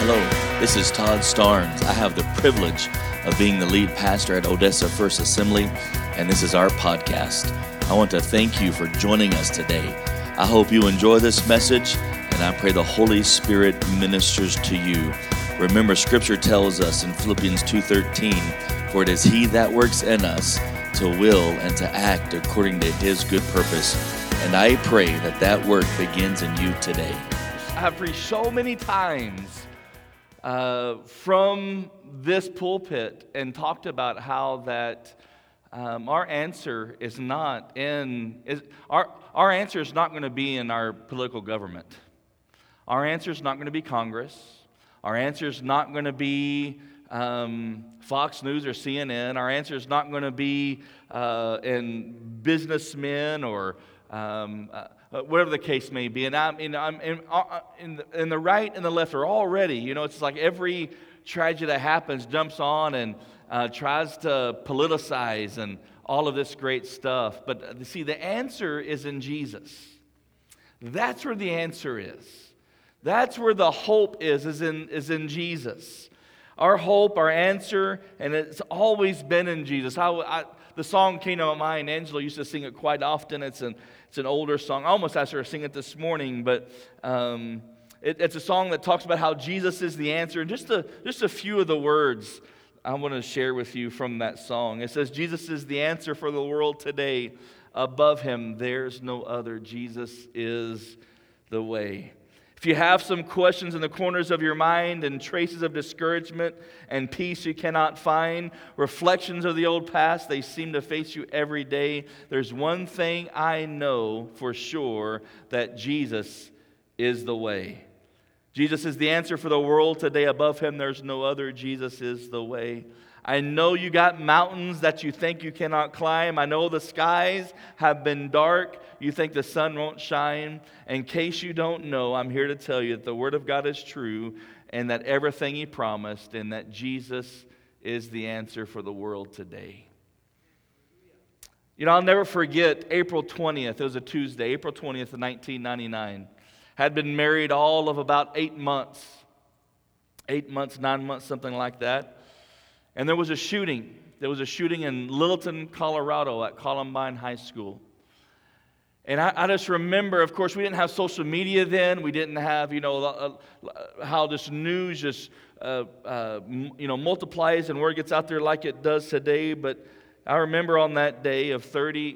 Hello, this is Todd Starnes. I have the privilege of being the lead pastor at Odessa First Assembly, and this is our podcast. I want to thank you for joining us today. I hope you enjoy this message, and I pray the Holy Spirit ministers to you. Remember, Scripture tells us in Philippians 2:13, "For it is He that works in us to will and to act according to His good purpose." And I pray that that work begins in you today. I have preached so many times from this pulpit and talked about how that our answer is not our answer is not going to be in our political government. Our answer is not going to be Congress. Our answer is not going to be Fox News or CNN. Our answer is not going to be in businessmen or whatever the case may be. And I'm in the right and the left are already, it's like every tragedy that happens jumps on and tries to politicize and all of this great stuff. But see, the answer is in Jesus. That's where the answer is. That's where the hope is in Jesus. Our hope, our answer, and it's always been in Jesus. The song came to my mind. Angela used to sing it quite often. It's an older song. I almost asked her to sing it this morning, but it's a song that talks about how Jesus is the answer. And just a few of the words I want to share with you from that song. It says, "Jesus is the answer for the world today. Above Him, there's no other. Jesus is the way." If you have some questions in the corners of your mind and traces of discouragement and peace you cannot find, reflections of the old past, they seem to face you every day, there's one thing I know for sure, that Jesus is the way. Jesus is the answer for the world today. Above Him, there's no other. Jesus is the way. I know you got mountains that you think you cannot climb. I know the skies have been dark. You think the sun won't shine. In case you don't know, I'm here to tell you that the Word of God is true and that everything He promised, and that Jesus is the answer for the world today. I'll never forget April 20th. It was a Tuesday, April 20th of 1999. Had been married all of about 8 months. 8 months, 9 months, something like that. And there was a shooting. There was a shooting in Littleton, Colorado at Columbine High School. And I just remember, of course, we didn't have social media then. We didn't have, how this news just, multiplies and word gets out there like it does today. But I remember on that day of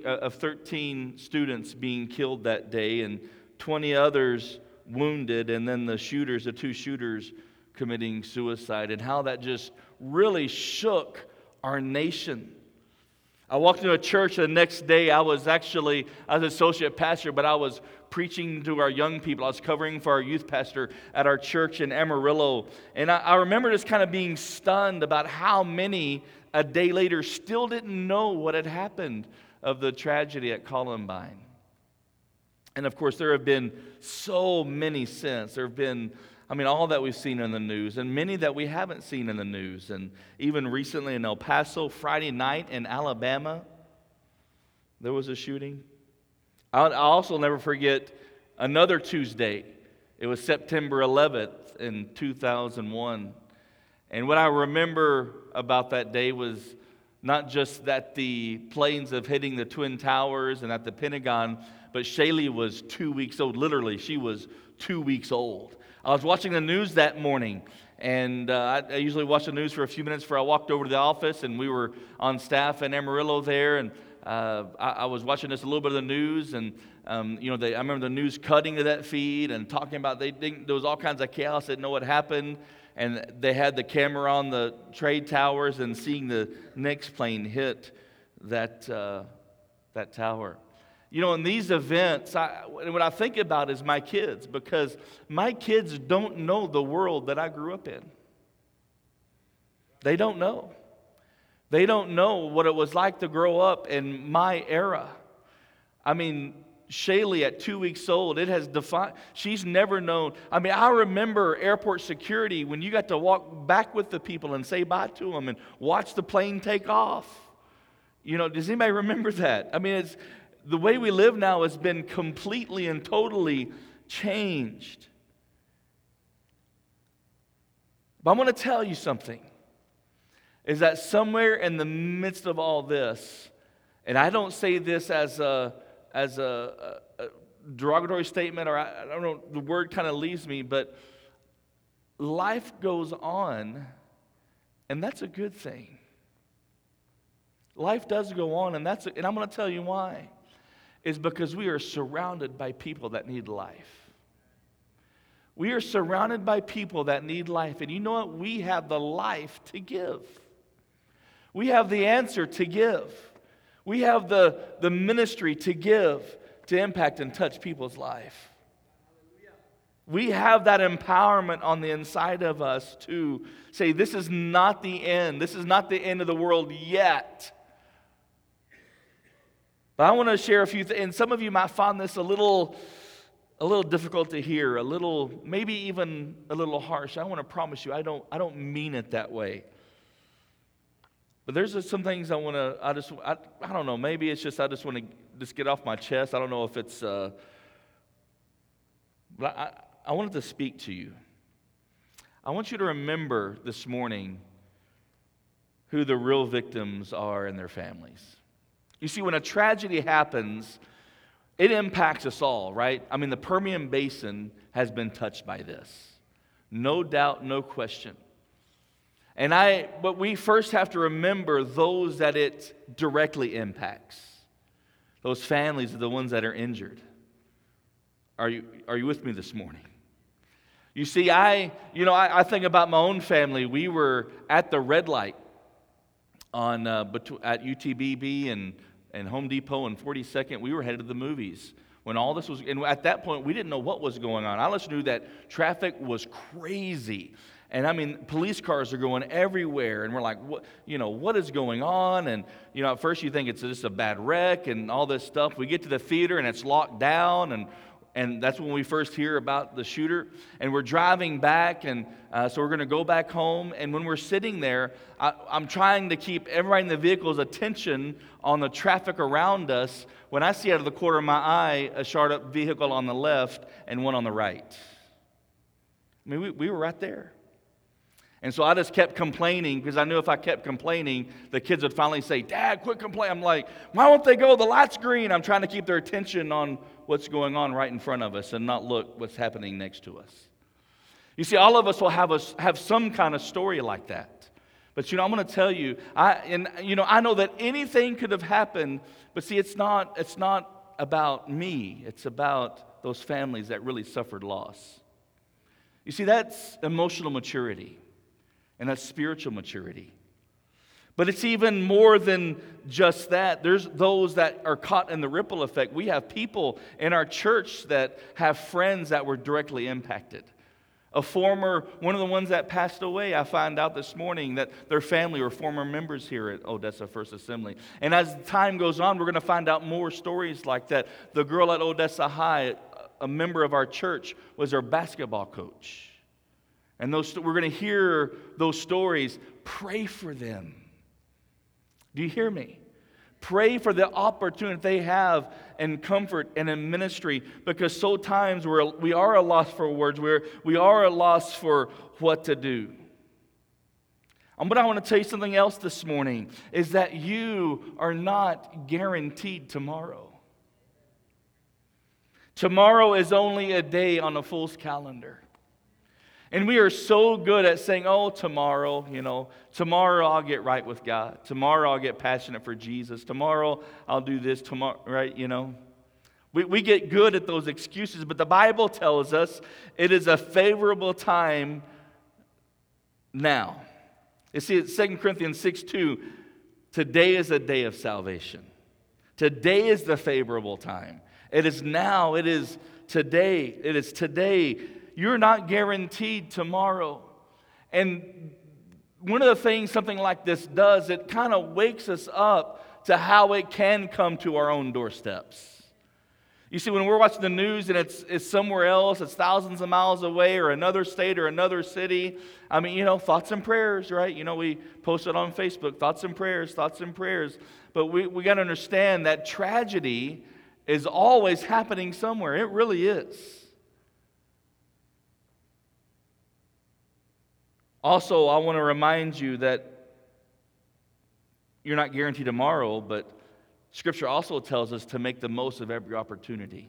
13 students being killed that day and 20 others wounded, and then the two shooters committing suicide, and how that just really shook our nation. I walked into a church the next day. I was associate pastor, but I was preaching to our young people. I was covering for our youth pastor at our church in Amarillo. And I remember just kind of being stunned about how many a day later still didn't know what had happened of the tragedy at Columbine. And of course, there have been so many since. There have been all that we've seen in the news, and many that we haven't seen in the news. And even recently in El Paso, Friday night in Alabama, there was a shooting. I'll also never forget another Tuesday. It was September 11th in 2001. And what I remember about that day was not just that the planes of hitting the Twin Towers and at the Pentagon, but Shaylee was 2 weeks old. Literally, she was 2 weeks old. I was watching the news that morning, and I usually watch the news for a few minutes before I walked over to the office, and we were on staff in Amarillo there, and I was watching just a little bit of the news, and I remember the news cutting to that feed and talking about there was all kinds of chaos, didn't know what happened, and they had the camera on the trade towers and seeing the next plane hit that tower. In these events, what I think about is my kids, because my kids don't know the world that I grew up in. They don't know. They don't know what it was like to grow up in my era. Shaylee at 2 weeks old, it has defined, she's never known. I remember airport security when you got to walk back with the people and say bye to them and watch the plane take off. Does anybody remember that? It's the way we live now has been completely and totally changed. But I'm going to tell you something, is that somewhere in the midst of all this, and I don't say this as a derogatory statement, or I don't know, the word kind of leaves me, but life goes on, and that's a good thing. Life does go on, and I'm going to tell you why. Is because we are surrounded by people that need life. We are surrounded by people that need life, and you know what? We have the life to give. We have the answer to give. We have the ministry to give, to impact and touch people's life. We have that empowerment on the inside of us to say, this is not the end. This is not the end of the world yet. But I want to share a few things, and some of you might find this a little difficult to hear, maybe even a little harsh. I want to promise you, I don't mean it that way. But there's some things I don't know, maybe it's just I just want to get off my chest. I don't know if it's, but I wanted to speak to you. I want you to remember this morning who the real victims are and their families. You see, when a tragedy happens, it impacts us all, right? I mean, the Permian Basin has been touched by this. No doubt, no question. But we first have to remember those that it directly impacts. Those families are the ones that are injured. Are you with me this morning? You see, I think about my own family. We were at the red light at UTBB and Home Depot and 42nd. We were headed to the movies when all this was, and at that point we didn't know what was going on. I just knew that traffic was crazy. And I mean, police cars are going everywhere, and we're like, what is going on? And at first you think it's just a bad wreck and all this stuff. We get to the theater and it's locked down, and that's when we first hear about the shooter. And we're driving back, and so we're going to go back home. And when we're sitting there, I'm trying to keep everybody in the vehicle's attention on the traffic around us when I see out of the corner of my eye a charred-up vehicle on the left and one on the right. I mean, we were right there. And so I just kept complaining, because I knew if I kept complaining, the kids would finally say, "Dad, quit complaining." I'm like, why won't they go? The light's green. I'm trying to keep their attention on what's going on right in front of us and not look what's happening next to us. You see, all of us will have some kind of story like that. But I'm going to tell you, I know that anything could have happened, but see, it's not about me. It's about those families that really suffered loss. You see, that's emotional maturity. And that's spiritual maturity. But it's even more than just that. There's those that are caught in the ripple effect. We have people in our church that have friends that were directly impacted. One of the ones that passed away, I found out this morning that their family were former members here at Odessa First Assembly. And as time goes on, we're going to find out more stories like that. The girl at Odessa High, a member of our church, was our basketball coach. And we're going to hear those stories. Pray for them. Do you hear me? Pray for the opportunity they have in comfort and in ministry, because so times we are a loss for words. We are a loss for what to do. But I want to tell you something else this morning, is that you are not guaranteed tomorrow. Tomorrow is only a day on a fool's calendar. And we are so good at saying, tomorrow, tomorrow I'll get right with God. Tomorrow I'll get passionate for Jesus. Tomorrow I'll do this, tomorrow, right, We get good at those excuses, but the Bible tells us it is a favorable time now. You see, it's 2 Corinthians 6:2, today is a day of salvation. Today is the favorable time. It is now, it is today, it is today. You're not guaranteed tomorrow. And one of the things something like this does, it kind of wakes us up to how it can come to our own doorsteps. You see, when we're watching the news and it's somewhere else, it's thousands of miles away, or another state or another city, I mean, thoughts and prayers, right? We post it on Facebook, thoughts and prayers. But we got to understand that tragedy is always happening somewhere. It really is. Also, I want to remind you that you're not guaranteed tomorrow, but Scripture also tells us to make the most of every opportunity.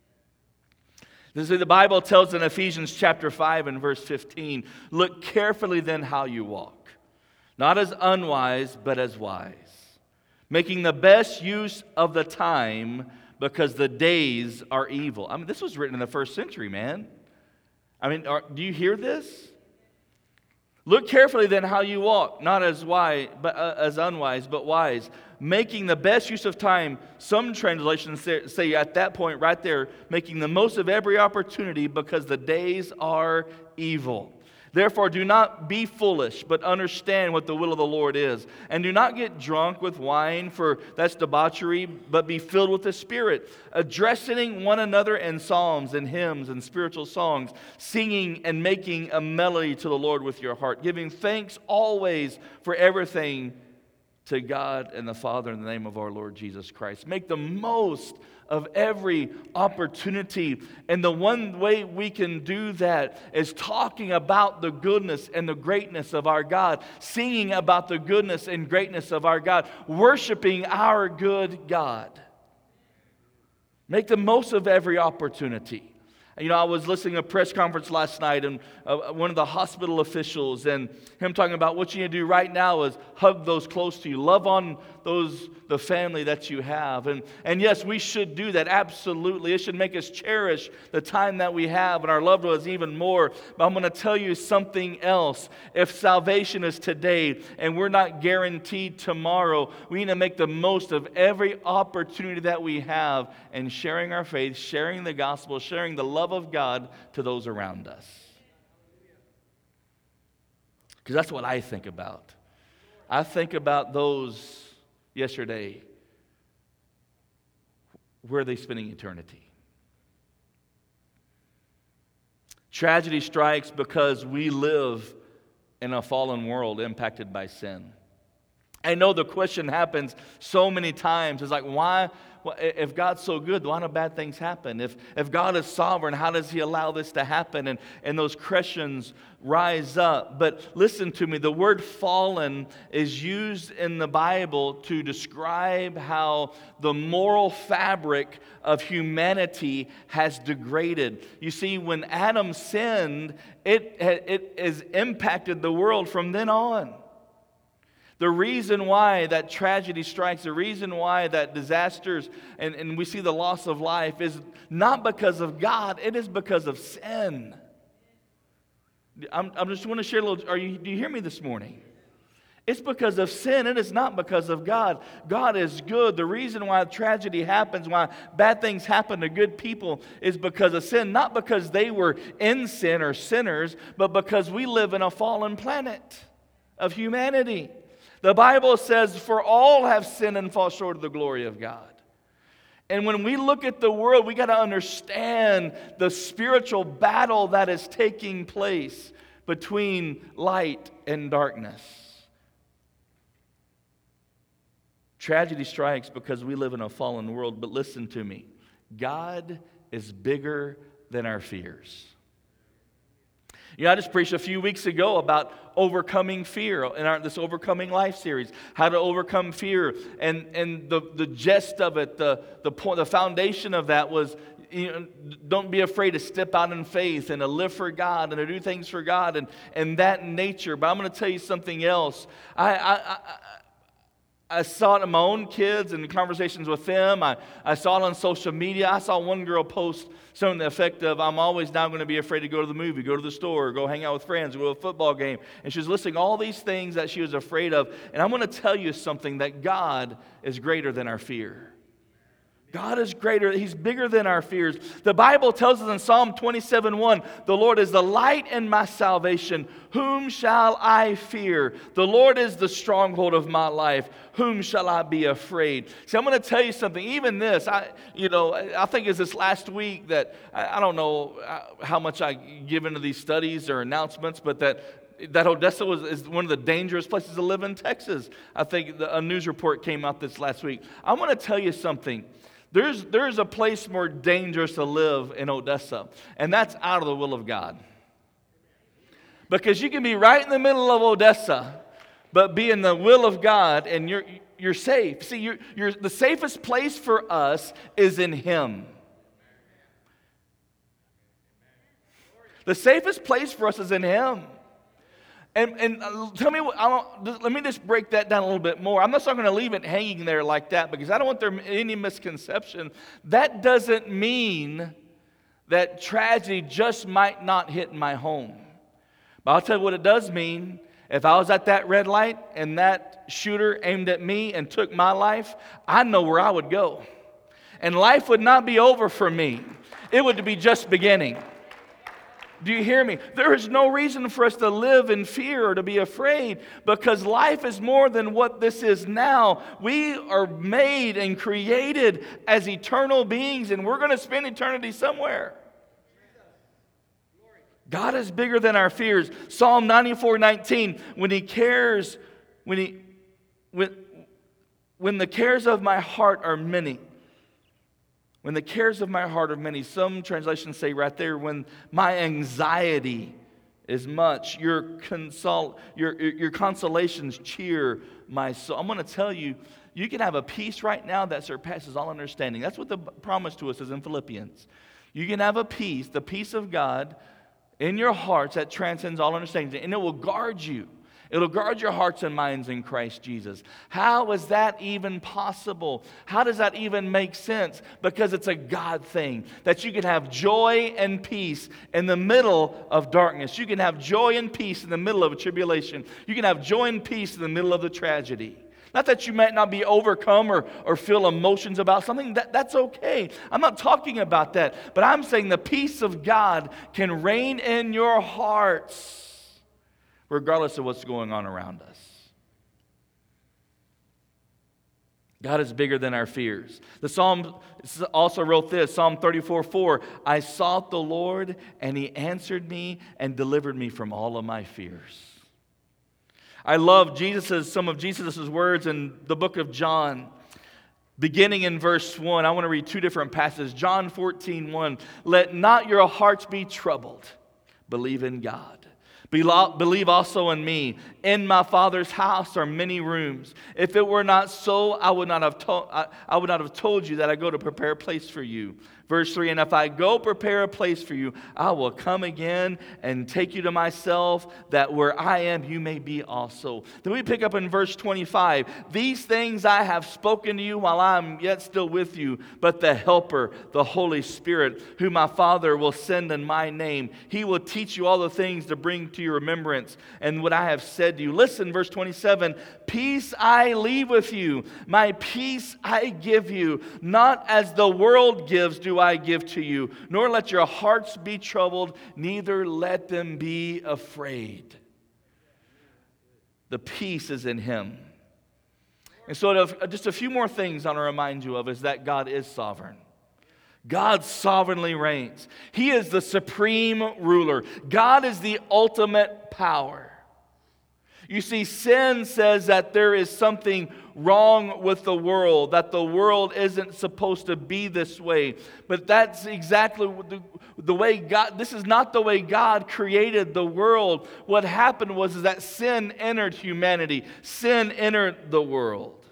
The Bible tells in Ephesians chapter 5 and verse 15, look carefully then how you walk, not as unwise, but as wise, making the best use of the time because the days are evil. I mean, this was written in the first century, man. I mean, do you hear this? Look carefully then how you walk, not as wise, but as unwise, but wise, making the best use of time. Some translations say at that point right there, making the most of every opportunity because the days are evil. Therefore, do not be foolish, but understand what the will of the Lord is. And do not get drunk with wine, for that's debauchery, but be filled with the Spirit, addressing one another in psalms and hymns and spiritual songs, singing and making a melody to the Lord with your heart, giving thanks always for everything to God and the Father in the name of our Lord Jesus Christ. Make the most of every opportunity. And the one way we can do that is talking about the goodness and the greatness of our God, singing about the goodness and greatness of our God, worshiping our good God. Make the most of every opportunity. You know, I was listening to a press conference last night, and one of the hospital officials, and him talking about what you need to do right now is hug those close to you, love on the family that you have. And yes, we should do that, absolutely. It should make us cherish the time that we have and our loved ones even more. But I'm going to tell you something else. If salvation is today and we're not guaranteed tomorrow, we need to make the most of every opportunity that we have in sharing our faith, sharing the gospel, sharing the love of God to those around us. Because that's what I think about. I think about those yesterday. Where are they spending eternity? Tragedy strikes because we live in a fallen world impacted by sin. I know the question happens so many times. It's like, why? If God's so good, why do bad things happen? If God is sovereign, how does He allow this to happen? And those questions rise up. But listen to me, the word fallen is used in the Bible to describe how the moral fabric of humanity has degraded. You see, when Adam sinned, it has impacted the world from then on. The reason why that tragedy strikes, the reason why that disasters and we see the loss of life is not because of God, it is because of sin. I just want to share a little, do you hear me this morning? It's because of sin, it is not because of God. God is good. The reason why tragedy happens, why bad things happen to good people is because of sin, not because they were in sin or sinners, but because we live in a fallen planet of humanity. The Bible says, for all have sinned and fall short of the glory of God. And when we look at the world, we got to understand the spiritual battle that is taking place between light and darkness. Tragedy strikes because we live in a fallen world, but listen to me. God is bigger than our fears. You know, I just preached a few weeks ago about overcoming fear in this Overcoming Life series, how to overcome fear. And the gist of it, the foundation of that was, you know, don't be afraid to step out in faith and to live for God and to do things for God and that nature. But I'm going to tell you something else. I saw it in my own kids and conversations with them. I saw it on social media. I saw one girl post something to the effect of, I'm always now going to be afraid to go to the movie, go to the store, go hang out with friends, go to a football game. And she was listing all these things that she was afraid of. And I'm going to tell you something, that God is greater than our fear. God is greater. He's bigger than our fears. The Bible tells us in Psalm 27:1, the Lord is the light in my salvation. Whom shall I fear? The Lord is the stronghold of my life. Whom shall I be afraid? See, I'm going to tell you something. Even this, I think it's this last week that, I don't know how much I give into these studies or announcements, but that Odessa is one of the dangerous places to live in Texas. I think a news report came out this last week. I want to tell you something. There's a place more dangerous to live in Odessa, and that's out of the will of God. Because you can be right in the middle of Odessa, but be in the will of God, and you're safe. See, the safest place for us is in Him. The safest place for us is in Him. And tell me, let me just break that down a little bit more. I'm not going to leave it hanging there like that, because I don't want there any misconception. That doesn't mean that tragedy just might not hit my home. But I'll tell you what it does mean. If I was at that red light and that shooter aimed at me and took my life, I know where I would go. And life would not be over for me. It would be just beginning. Do you hear me? There is no reason for us to live in fear or to be afraid, because life is more than what this is now. We are made and created as eternal beings, and we're going to spend eternity somewhere. God is bigger than our fears. Psalm 94:19, when the cares of my heart are many. When the cares of my heart are many. Some translations say right there, when my anxiety is much, your consolations cheer my soul. I'm going to tell you, you can have a peace right now that surpasses all understanding. That's what the promise to us is in Philippians. You can have a peace, the peace of God, in your hearts that transcends all understanding, and it will guard you. It'll guard your hearts and minds in Christ Jesus. How is that even possible? How does that even make sense? Because it's a God thing, that you can have joy and peace in the middle of darkness. You can have joy and peace in the middle of a tribulation. You can have joy and peace in the middle of the tragedy. Not that you might not be overcome or feel emotions about something. That's okay. I'm not talking about that. But I'm saying the peace of God can reign in your hearts, regardless of what's going on around us. God is bigger than our fears. The Psalm also wrote this, Psalm 34:4, I sought the Lord, and He answered me and delivered me from all of my fears. I love some of Jesus' words in the book of John. Beginning in verse 1, I want to read two different passages. John 14:1, let not your hearts be troubled. Believe in God. Believe also in me. In my Father's house are many rooms. If it were not so, I would not have told you that I go to prepare a place for you. Verse 3, and if I go prepare a place for you, I will come again and take you to myself, that where I am, you may be also. Then we pick up in verse 25. These things I have spoken to you while I am yet still with you, but the Helper, the Holy Spirit, whom my Father will send in my name, He will teach you all the things to bring to your remembrance and what I have said to you. Listen, verse 27, peace I leave with you, my peace I give you, not as the world gives do I give to you, nor let your hearts be troubled, neither let them be afraid. The peace is in Him. And so just a few more things I want to remind you of is that God is sovereign. God sovereignly reigns. He is the supreme ruler. God is the ultimate power. You see, sin says that there is something wrong with the world, that the world isn't supposed to be this way. But that's exactly the way God, this is not the way God created the world. What happened was that sin entered humanity. Sin entered the world.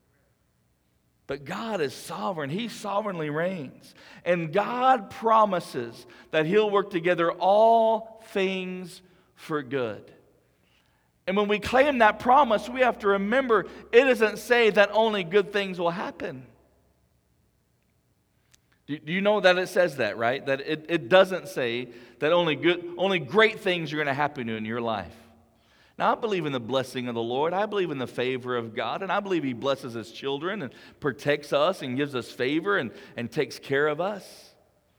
But God is sovereign. He sovereignly reigns. And God promises that He'll work together all things for good. And when we claim that promise, we have to remember it doesn't say that only good things will happen. Do you know that it says that, right? That it doesn't say that only great things are going to happen in your life. Now, I believe in the blessing of the Lord. I believe in the favor of God. And I believe He blesses His children and protects us and gives us favor and takes care of us.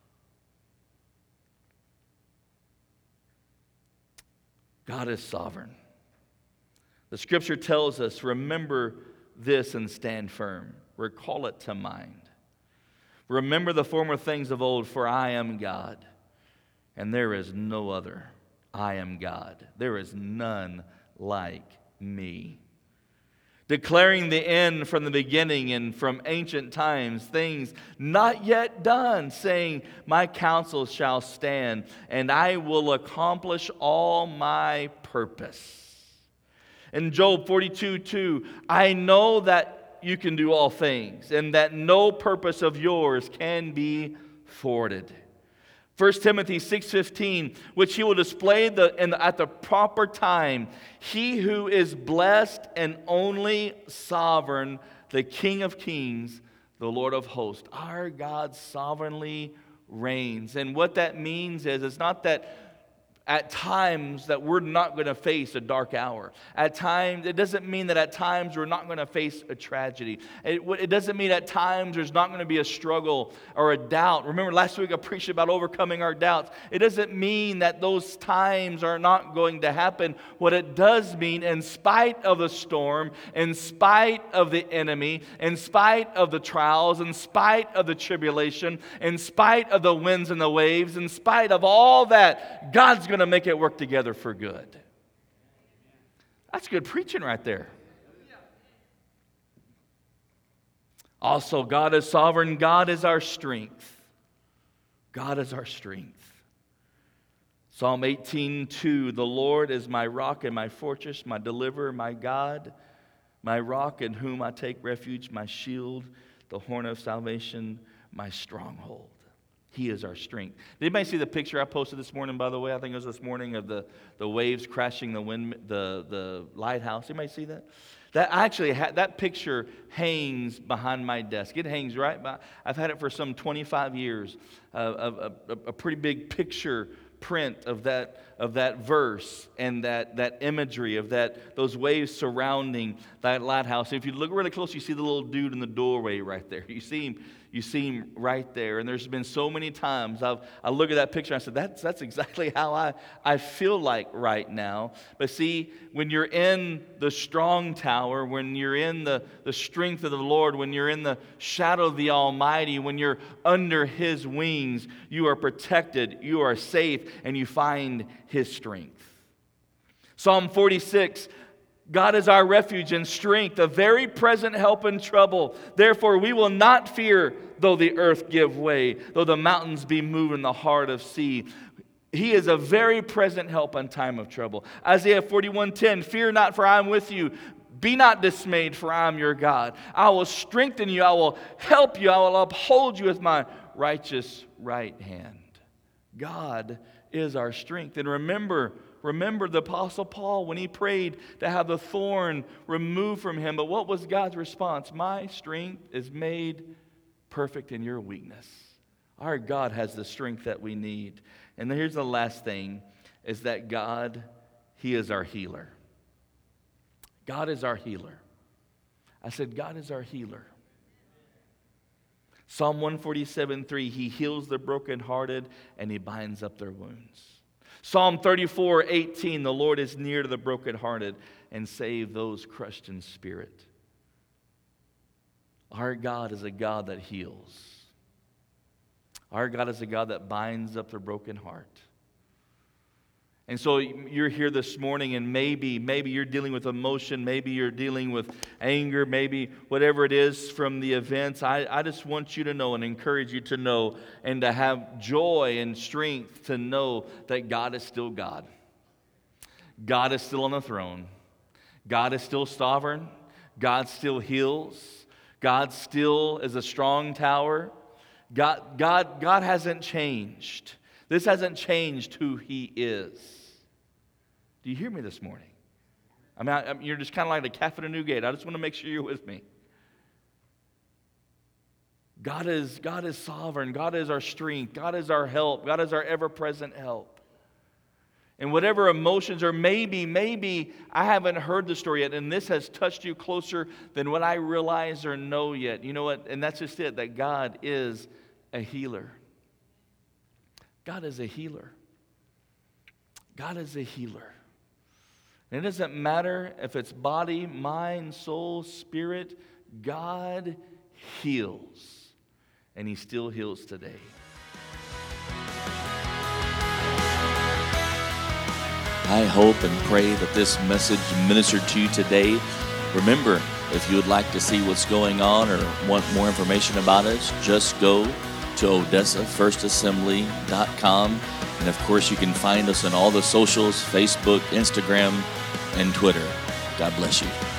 God is sovereign. The Scripture tells us, remember this and stand firm. Recall it to mind. Remember the former things of old, for I am God, and there is no other. I am God. There is none like me. declaring the end from the beginning and from ancient times, things not yet done, saying, my counsel shall stand, and I will accomplish all my purpose. In Job 42:2, I know that you can do all things, and that no purpose of yours can be thwarted. 1 Timothy 6:15, which he will display at the proper time. He who is blessed and only sovereign, the King of kings, the Lord of hosts. Our God sovereignly reigns. And what that means is, it's not that at times that we're not going to face a dark hour. At times, it doesn't mean that at times we're not going to face a tragedy. It doesn't mean at times there's not going to be a struggle or a doubt. Remember last week I preached about overcoming our doubts. It doesn't mean that those times are not going to happen. What it does mean, in spite of the storm, in spite of the enemy, in spite of the trials, in spite of the tribulation, in spite of the winds and the waves, in spite of all that, God's going to make it work together for good. That's good preaching right there. Also, God is sovereign. God is our strength. God is our strength. Psalm 18:2, the Lord is my rock and my fortress, my deliverer, my God, my rock in whom I take refuge, my shield, the horn of salvation, my stronghold. He is our strength. Did anybody see the picture I posted this morning, by the way? I think it was this morning of the waves crashing the lighthouse. Anybody see that? That picture hangs behind my desk. It hangs right by. I've had it for some 25 years. A pretty big picture print of that verse and that imagery of those waves surrounding that lighthouse. If you look really close, you see the little dude in the doorway right there. You see him right there. And there's been so many times I look at that picture and I said, that's exactly how I feel like right now. But see, when you're in the strong tower, when you're in the strength of the Lord, when you're in the shadow of the Almighty, when you're under His wings, you are protected, you are safe, and you find His strength. Psalm 46, God is our refuge and strength, a very present help in trouble. Therefore we will not fear, though the earth give way, though the mountains be moved in the heart of sea. He is a very present help in time of trouble. Isaiah 41:10, fear not, for I am with you. Be not dismayed, for I am your God. I will strengthen you, I will help you, I will uphold you with my righteous right hand. God is our strength. And remember the Apostle Paul when he prayed to have the thorn removed from him. But what was God's response? My strength is made perfect in your weakness. Our God has the strength that we need. And here's the last thing, is that God, He is our healer. God is our healer. I said, God is our healer. Psalm 147:3, He heals the brokenhearted and He binds up their wounds. Psalm 34:18, the Lord is near to the brokenhearted and save those crushed in spirit. Our God is a God that heals. Our God is a God that binds up the broken heart. And so you're here this morning, and maybe you're dealing with emotion, maybe you're dealing with anger, maybe whatever it is from the events. I just want you to know and encourage you to know and to have joy and strength to know that God is still God. God is still on the throne. God is still sovereign. God still heals. God still is a strong tower. God hasn't changed. This hasn't changed who He is. Do you hear me this morning? You're just kind of like the calf at a new gate. I just want to make sure you're with me. God is sovereign. God is our strength. God is our help. God is our ever-present help. And whatever emotions, or maybe I haven't heard the story yet, and this has touched you closer than what I realize or know yet. You know what? And that's just it, that God is a healer. God is a healer. God is a healer. And it doesn't matter if it's body, mind, soul, spirit, God heals. And He still heals today. I hope and pray that this message ministered to you today. Remember, If you would like to see what's going on or want more information about us, just go to OdessaFirstAssembly.com. And of course, you can find us on all the socials, Facebook, Instagram, and Twitter. God bless you.